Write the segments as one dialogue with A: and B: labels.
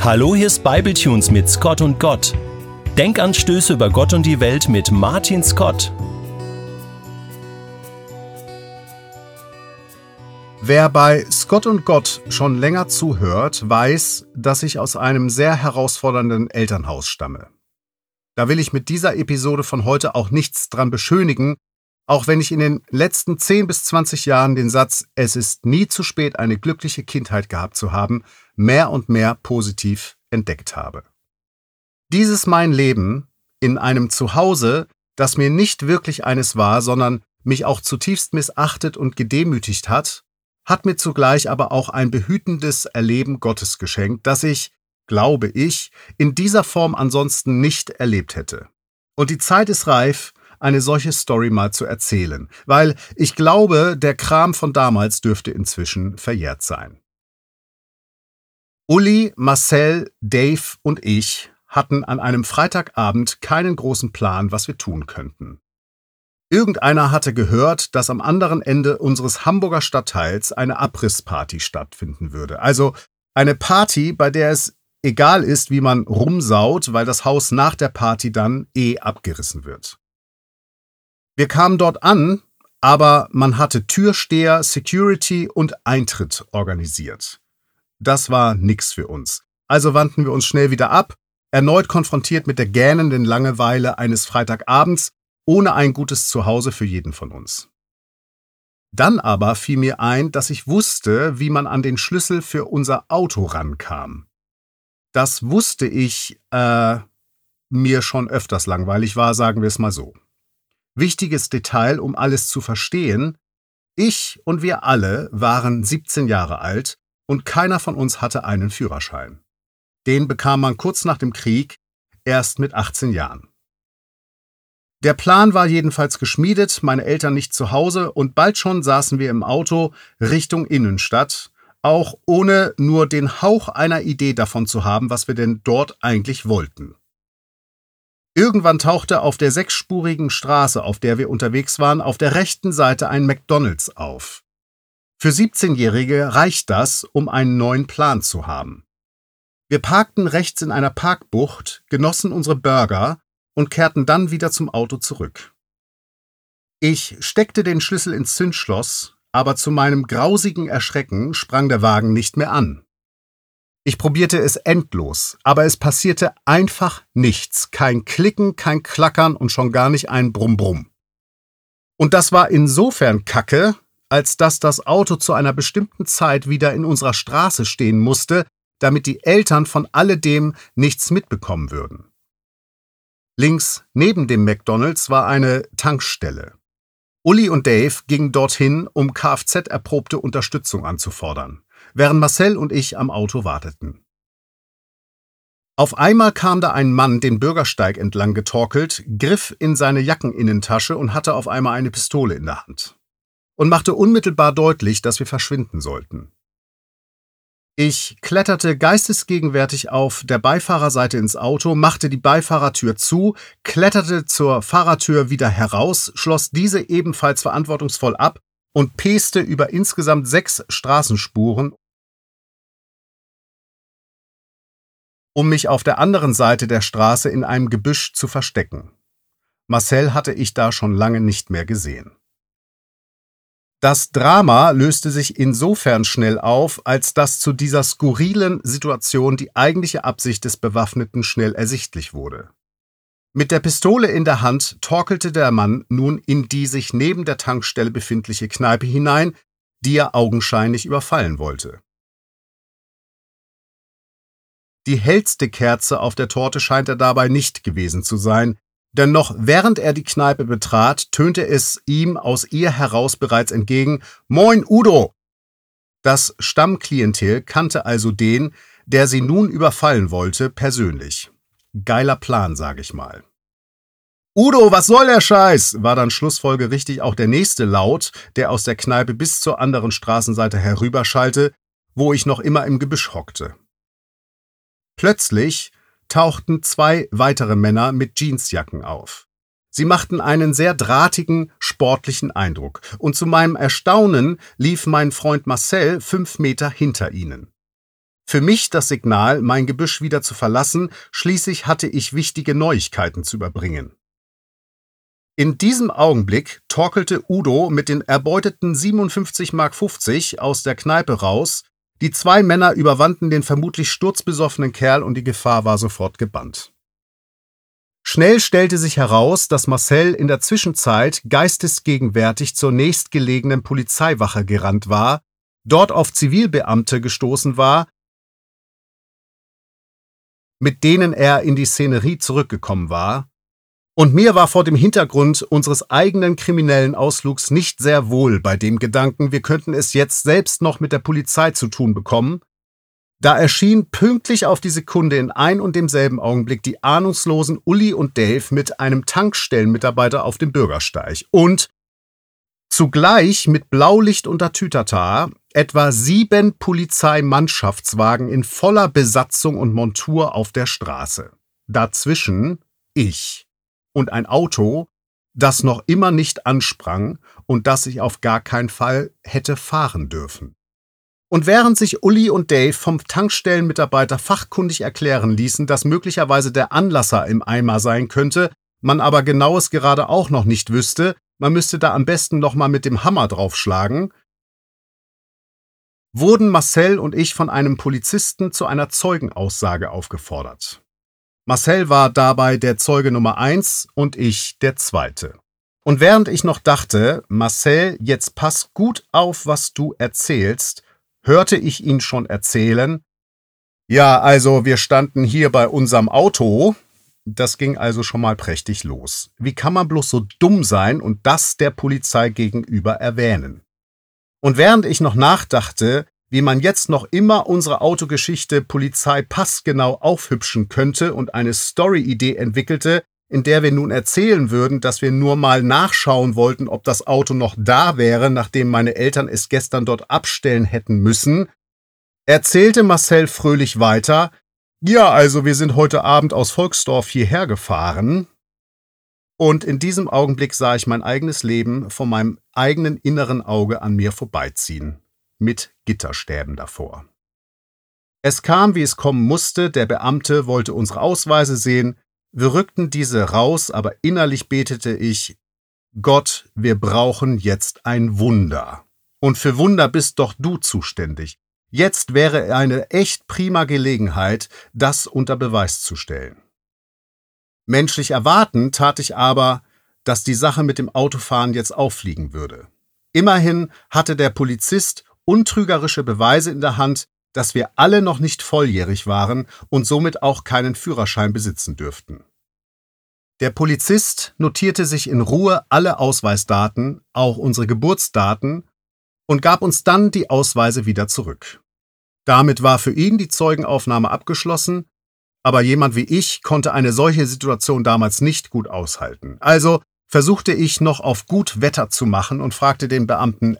A: Hallo, hier ist Bibletunes mit Scott und Gott. Denkanstöße über Gott und die Welt mit Martin Scott.
B: Wer bei Scott und Gott schon länger zuhört, weiß, dass ich aus einem sehr herausfordernden Elternhaus stamme. Da will ich mit dieser Episode von heute auch nichts dran beschönigen, auch wenn ich in den letzten 10 bis 20 Jahren den Satz „Es ist nie zu spät, eine glückliche Kindheit gehabt zu haben" mehr und mehr positiv entdeckt habe. Dieses mein Leben in einem Zuhause, das mir nicht wirklich eines war, sondern mich auch zutiefst missachtet und gedemütigt hat mir zugleich aber auch ein behütendes Erleben Gottes geschenkt, das ich, glaube ich, in dieser Form ansonsten nicht erlebt hätte. Und die Zeit ist reif, eine solche Story mal zu erzählen, weil ich glaube, der Kram von damals dürfte inzwischen verjährt sein. Uli, Marcel, Dave und ich hatten an einem Freitagabend keinen großen Plan, was wir tun könnten. Irgendeiner hatte gehört, dass am anderen Ende unseres Hamburger Stadtteils eine Abrissparty stattfinden würde. Also eine Party, bei der es egal ist, wie man rumsaut, weil das Haus nach der Party dann abgerissen wird. Wir kamen dort an, aber man hatte Türsteher, Security und Eintritt organisiert. Das war nix für uns. Also wandten wir uns schnell wieder ab, erneut konfrontiert mit der gähnenden Langeweile eines Freitagabends, ohne ein gutes Zuhause für jeden von uns. Dann aber fiel mir ein, dass ich wusste, wie man an den Schlüssel für unser Auto rankam. Das wusste ich, mir schon öfters langweilig war, sagen wir es mal so. Wichtiges Detail, um alles zu verstehen: Ich und wir alle waren 17 Jahre alt und keiner von uns hatte einen Führerschein. Den bekam man kurz nach dem Krieg, erst mit 18 Jahren. Der Plan war jedenfalls geschmiedet, meine Eltern nicht zu Hause, und bald schon saßen wir im Auto Richtung Innenstadt, auch ohne nur den Hauch einer Idee davon zu haben, was wir denn dort eigentlich wollten. Irgendwann tauchte auf der 6-spurigen Straße, auf der wir unterwegs waren, auf der rechten Seite ein McDonald's auf. Für 17-Jährige reicht das, um einen neuen Plan zu haben. Wir parkten rechts in einer Parkbucht, genossen unsere Burger und kehrten dann wieder zum Auto zurück. Ich steckte den Schlüssel ins Zündschloss, aber zu meinem grausigen Erschrecken sprang der Wagen nicht mehr an. Ich probierte es endlos, aber es passierte einfach nichts. Kein Klicken, kein Klackern und schon gar nicht ein Brumm-Brumm. Und das war insofern Kacke, als dass das Auto zu einer bestimmten Zeit wieder in unserer Straße stehen musste, damit die Eltern von alledem nichts mitbekommen würden. Links neben dem McDonald's war eine Tankstelle. Uli und Dave gingen dorthin, um Kfz-erprobte Unterstützung anzufordern, während Marcel und ich am Auto warteten. Auf einmal kam da ein Mann den Bürgersteig entlang getorkelt, griff in seine Jackeninnentasche und hatte auf einmal eine Pistole in der Hand und machte unmittelbar deutlich, dass wir verschwinden sollten. Ich kletterte geistesgegenwärtig auf der Beifahrerseite ins Auto, machte die Beifahrertür zu, kletterte zur Fahrertür wieder heraus, schloss diese ebenfalls verantwortungsvoll ab und peste über insgesamt 6 Straßenspuren, um mich auf der anderen Seite der Straße in einem Gebüsch zu verstecken. Marcel hatte ich da schon lange nicht mehr gesehen. Das Drama löste sich insofern schnell auf, als dass zu dieser skurrilen Situation die eigentliche Absicht des Bewaffneten schnell ersichtlich wurde. Mit der Pistole in der Hand torkelte der Mann nun in die sich neben der Tankstelle befindliche Kneipe hinein, die er augenscheinlich überfallen wollte. Die hellste Kerze auf der Torte scheint er dabei nicht gewesen zu sein, denn noch während er die Kneipe betrat, tönte es ihm aus ihr heraus bereits entgegen: »Moin, Udo!« Das Stammklientel kannte also den, der sie nun überfallen wollte, persönlich. Geiler Plan, sag ich mal. »Udo, was soll der Scheiß?« war dann schlussfolgerichtig auch der nächste Laut, der aus der Kneipe bis zur anderen Straßenseite herüberschallte, wo ich noch immer im Gebüsch hockte. Plötzlich tauchten 2 weitere Männer mit Jeansjacken auf. Sie machten einen sehr drahtigen, sportlichen Eindruck, und zu meinem Erstaunen lief mein Freund Marcel 5 Meter hinter ihnen. Für mich das Signal, mein Gebüsch wieder zu verlassen, schließlich hatte ich wichtige Neuigkeiten zu überbringen. In diesem Augenblick torkelte Udo mit den erbeuteten 57,50 Mark aus der Kneipe raus. Die 2 Männer überwanden den vermutlich sturzbesoffenen Kerl und die Gefahr war sofort gebannt. Schnell stellte sich heraus, dass Marcel in der Zwischenzeit geistesgegenwärtig zur nächstgelegenen Polizeiwache gerannt war, dort auf Zivilbeamte gestoßen war, mit denen er in die Szenerie zurückgekommen war, und mir war vor dem Hintergrund unseres eigenen kriminellen Ausflugs nicht sehr wohl bei dem Gedanken, wir könnten es jetzt selbst noch mit der Polizei zu tun bekommen. Da erschien pünktlich auf die Sekunde in ein und demselben Augenblick die ahnungslosen Uli und Dave mit einem Tankstellenmitarbeiter auf dem Bürgersteig und zugleich mit Blaulicht und Tatütata etwa 7 Polizeimannschaftswagen in voller Besatzung und Montur auf der Straße. Dazwischen ich und ein Auto, das noch immer nicht ansprang und das ich auf gar keinen Fall hätte fahren dürfen. Und während sich Uli und Dave vom Tankstellenmitarbeiter fachkundig erklären ließen, dass möglicherweise der Anlasser im Eimer sein könnte, man aber genaues gerade auch noch nicht wüsste, man müsste da am besten noch mal mit dem Hammer draufschlagen, wurden Marcel und ich von einem Polizisten zu einer Zeugenaussage aufgefordert. Marcel war dabei der Zeuge Nummer 1 und ich der 2. Und während ich noch dachte, Marcel, jetzt pass gut auf, was du erzählst, hörte ich ihn schon erzählen, ja, also wir standen hier bei unserem Auto. Das ging also schon mal prächtig los. Wie kann man bloß so dumm sein und das der Polizei gegenüber erwähnen? Und während ich noch nachdachte, wie man jetzt noch immer unsere Autogeschichte Polizei passgenau aufhübschen könnte und eine Story-Idee entwickelte, in der wir nun erzählen würden, dass wir nur mal nachschauen wollten, ob das Auto noch da wäre, nachdem meine Eltern es gestern dort abstellen hätten müssen, erzählte Marcel fröhlich weiter, ja, also wir sind heute Abend aus Volksdorf hierher gefahren. Und in diesem Augenblick sah ich mein eigenes Leben vor meinem eigenen inneren Auge an mir vorbeiziehen, mit Gitterstäben davor. Es kam, wie es kommen musste, der Beamte wollte unsere Ausweise sehen, wir rückten diese raus, aber innerlich betete ich, Gott, wir brauchen jetzt ein Wunder. Und für Wunder bist doch du zuständig. Jetzt wäre eine echt prima Gelegenheit, das unter Beweis zu stellen. Menschlich erwarten tat ich aber, dass die Sache mit dem Autofahren jetzt auffliegen würde. Immerhin hatte der Polizist untrügerische Beweise in der Hand, dass wir alle noch nicht volljährig waren und somit auch keinen Führerschein besitzen dürften. Der Polizist notierte sich in Ruhe alle Ausweisdaten, auch unsere Geburtsdaten, und gab uns dann die Ausweise wieder zurück. Damit war für ihn die Zeugenaufnahme abgeschlossen, aber jemand wie ich konnte eine solche Situation damals nicht gut aushalten. Also versuchte ich noch auf gut Wetter zu machen und fragte den Beamten,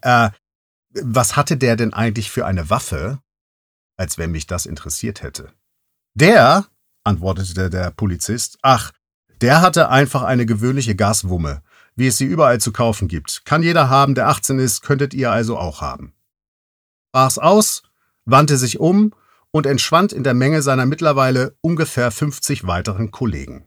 B: was hatte der denn eigentlich für eine Waffe? Als wenn mich das interessiert hätte. Der, antwortete der Polizist, ach, der hatte einfach eine gewöhnliche Gaswumme, wie es sie überall zu kaufen gibt. Kann jeder haben, der 18 ist, könntet ihr also auch haben. Sprach's aus, wandte sich um und entschwand in der Menge seiner mittlerweile ungefähr 50 weiteren Kollegen.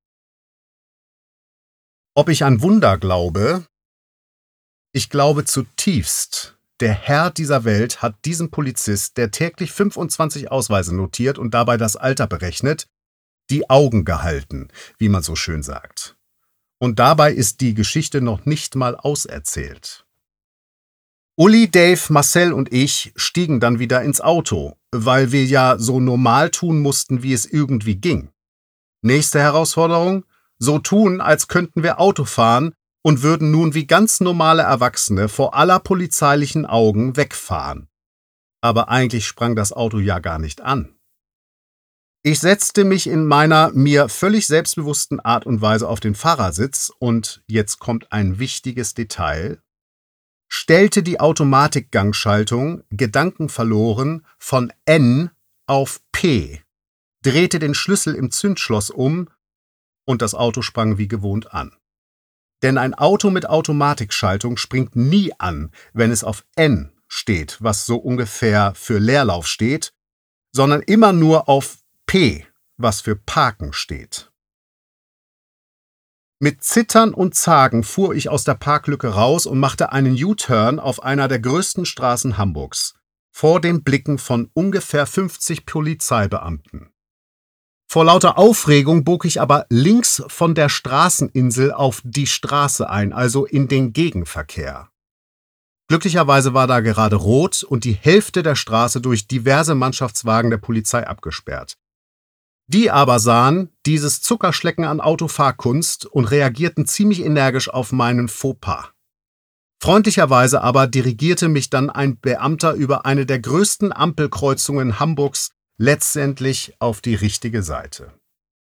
B: Ob ich an Wunder glaube? Ich glaube zutiefst, der Herr dieser Welt hat diesem Polizist, der täglich 25 Ausweise notiert und dabei das Alter berechnet, die Augen gehalten, wie man so schön sagt. Und dabei ist die Geschichte noch nicht mal auserzählt. Uli, Dave, Marcel und ich stiegen dann wieder ins Auto, weil wir ja so normal tun mussten, wie es irgendwie ging. Nächste Herausforderung: so tun, als könnten wir Auto fahren und würden nun wie ganz normale Erwachsene vor aller polizeilichen Augen wegfahren. Aber eigentlich sprang das Auto ja gar nicht an. Ich setzte mich in meiner mir völlig selbstbewussten Art und Weise auf den Fahrersitz und, jetzt kommt ein wichtiges Detail, stellte die Automatikgangschaltung, gedankenverloren, von N auf P, drehte den Schlüssel im Zündschloss um und das Auto sprang wie gewohnt an. Denn ein Auto mit Automatikschaltung springt nie an, wenn es auf N steht, was so ungefähr für Leerlauf steht, sondern immer nur auf P, was für Parken steht. Mit Zittern und Zagen fuhr ich aus der Parklücke raus und machte einen U-Turn auf einer der größten Straßen Hamburgs, vor den Blicken von ungefähr 50 Polizeibeamten. Vor lauter Aufregung bog ich aber links von der Straßeninsel auf die Straße ein, also in den Gegenverkehr. Glücklicherweise war da gerade rot und die Hälfte der Straße durch diverse Mannschaftswagen der Polizei abgesperrt. Die aber sahen dieses Zuckerschlecken an Autofahrkunst und reagierten ziemlich energisch auf meinen Fauxpas. Freundlicherweise aber dirigierte mich dann ein Beamter über eine der größten Ampelkreuzungen Hamburgs letztendlich auf die richtige Seite.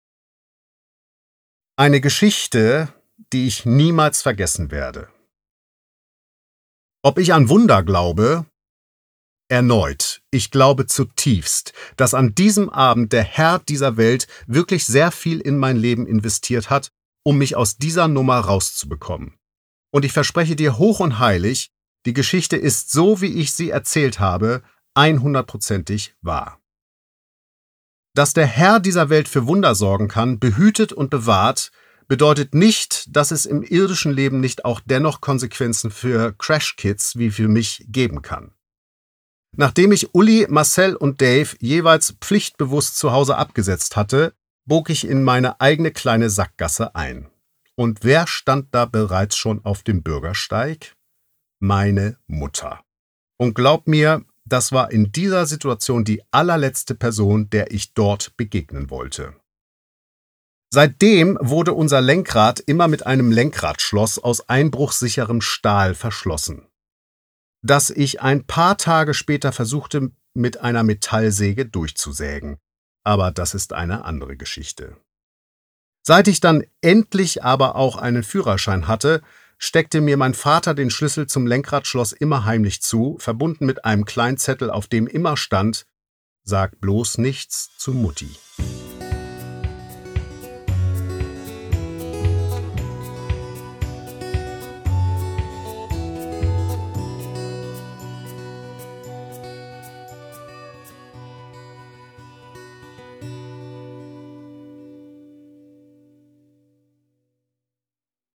B: Eine Geschichte, die ich niemals vergessen werde. Ob ich an Wunder glaube? Erneut, ich glaube zutiefst, dass an diesem Abend der Herr dieser Welt wirklich sehr viel in mein Leben investiert hat, um mich aus dieser Nummer rauszubekommen. Und ich verspreche dir hoch und heilig, die Geschichte ist so, wie ich sie erzählt habe, 100%ig wahr. Dass der Herr dieser Welt für Wunder sorgen kann, behütet und bewahrt, bedeutet nicht, dass es im irdischen Leben nicht auch dennoch Konsequenzen für Crash-Kids wie für mich geben kann. Nachdem ich Uli, Marcel und Dave jeweils pflichtbewusst zu Hause abgesetzt hatte, bog ich in meine eigene kleine Sackgasse ein. Und wer stand da bereits schon auf dem Bürgersteig? Meine Mutter. Und glaub mir, das war in dieser Situation die allerletzte Person, der ich dort begegnen wollte. Seitdem wurde unser Lenkrad immer mit einem Lenkradschloss aus einbruchsicherem Stahl verschlossen, das ich ein paar Tage später versuchte, mit einer Metallsäge durchzusägen. Aber das ist eine andere Geschichte. Seit ich dann endlich aber auch einen Führerschein hatte, steckte mir mein Vater den Schlüssel zum Lenkradschloss immer heimlich zu, verbunden mit einem kleinen Zettel, auf dem immer stand: Sag bloß nichts zu Mutti.